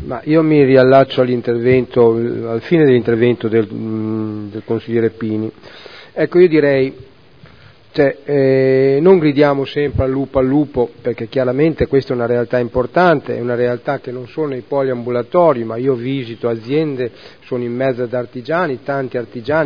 Ma io mi riallaccio all'intervento, al fine dell'intervento del consigliere Pini. Ecco, io direi, non gridiamo sempre al lupo, perché chiaramente questa è una realtà importante, è una realtà che non sono i poliambulatori, ma io visito aziende, sono in mezzo ad artigiani, tante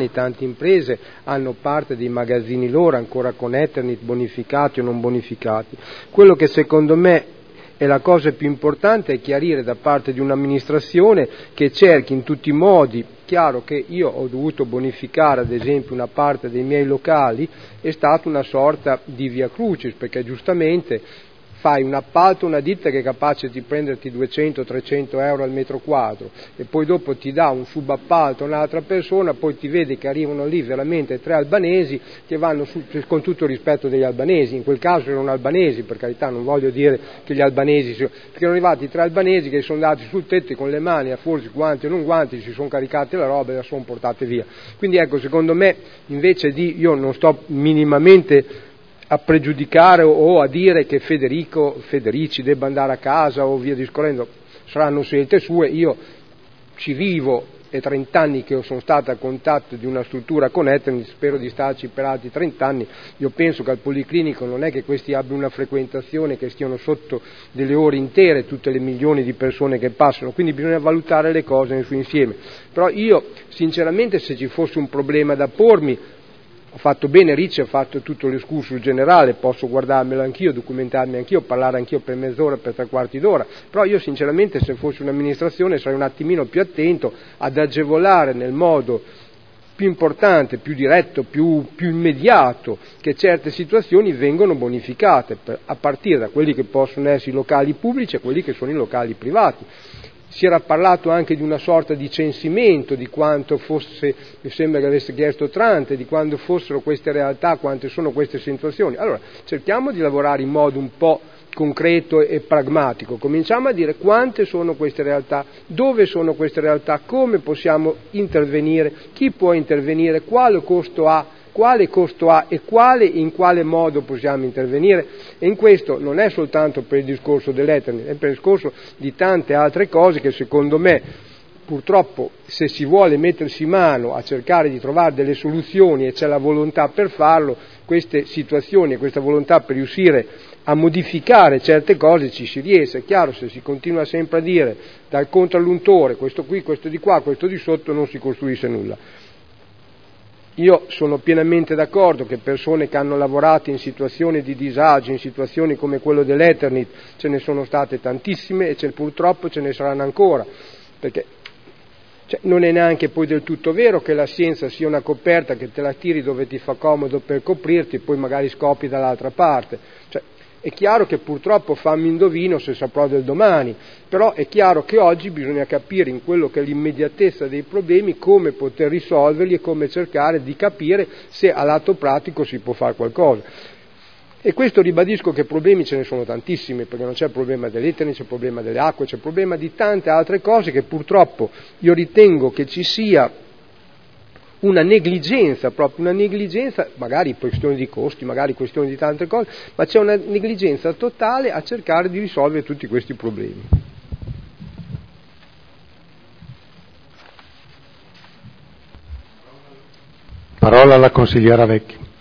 imprese hanno parte dei magazzini loro ancora con Eternit bonificati o non bonificati. Quello che secondo me e la cosa più importante è chiarire da parte di un'amministrazione che cerchi in tutti i modi. Chiaro che io ho dovuto bonificare ad esempio una parte dei miei locali, è stata una sorta di via crucis, perché giustamente fai un appalto a una ditta che è capace di prenderti 200-300 euro al metro quadro e poi dopo ti dà un subappalto a un'altra persona, poi ti vedi che arrivano lì veramente 3 albanesi che vanno su, con tutto il rispetto degli albanesi, in quel caso erano albanesi, per carità, non voglio dire che gli albanesi, perché erano arrivati 3 albanesi che sono andati sul tetto e con le mani, a forse guanti o non guanti, si sono caricati la roba e la sono portate via. Quindi ecco, secondo me, invece io non sto minimamente a pregiudicare o a dire che Federici debba andare a casa o via discorrendo, saranno scelte sue. Io ci vivo, è 30 anni che sono stato a contatto di una struttura con Eternit, spero di starci per altri 30 anni, io penso che al Policlinico non è che questi abbiano una frequentazione che stiano sotto delle ore intere tutte le milioni di persone che passano, quindi bisogna valutare le cose nel suo insieme. Però io sinceramente, se ci fosse un problema da pormi, ho fatto bene, Ricci ha fatto tutto l'escursus generale, posso guardarmelo anch'io, documentarmi anch'io, parlare anch'io per mezz'ora, per 3/4 d'ora, però io sinceramente, se fossi un'amministrazione, sarei un attimino più attento ad agevolare nel modo più importante, più diretto, più immediato, che certe situazioni vengono bonificate, a partire da quelli che possono essere i locali pubblici a quelli che sono i locali privati. Si era parlato anche di una sorta di censimento di quanto fosse, mi sembra che avesse chiesto Trante, di quando fossero queste realtà, quante sono queste situazioni. Allora, cerchiamo di lavorare in modo un po' concreto e pragmatico, cominciamo a dire quante sono queste realtà, dove sono queste realtà, come possiamo intervenire, chi può intervenire, quale costo ha e in quale modo possiamo intervenire, e in questo non è soltanto per il discorso dell'Eternit, è per il discorso di tante altre cose che secondo me purtroppo, se si vuole mettersi mano a cercare di trovare delle soluzioni e c'è la volontà per farlo, queste situazioni e questa volontà per riuscire a modificare certe cose ci si riesce. È chiaro, se si continua sempre a dire dal contralluntore questo qui, questo di qua, questo di sotto, non si costruisce nulla. Io sono pienamente d'accordo che persone che hanno lavorato in situazioni di disagio, in situazioni come quello dell'Eternit, ce ne sono state tantissime e purtroppo ce ne saranno ancora, perché non è neanche poi del tutto vero che la scienza sia una coperta che te la tiri dove ti fa comodo per coprirti e poi magari scopri dall'altra parte. È chiaro che purtroppo fammi indovino se saprò del domani, però è chiaro che oggi bisogna capire in quello che è l'immediatezza dei problemi come poter risolverli e come cercare di capire se a lato pratico si può fare qualcosa. E questo ribadisco che problemi ce ne sono tantissimi, perché non c'è il problema dell'Eternit, c'è il problema delle acque, c'è il problema di tante altre cose che purtroppo io ritengo che ci sia una negligenza, magari questioni di costi, magari questioni di tante cose, ma c'è una negligenza totale a cercare di risolvere tutti questi problemi. Parola alla consigliera Vecchi.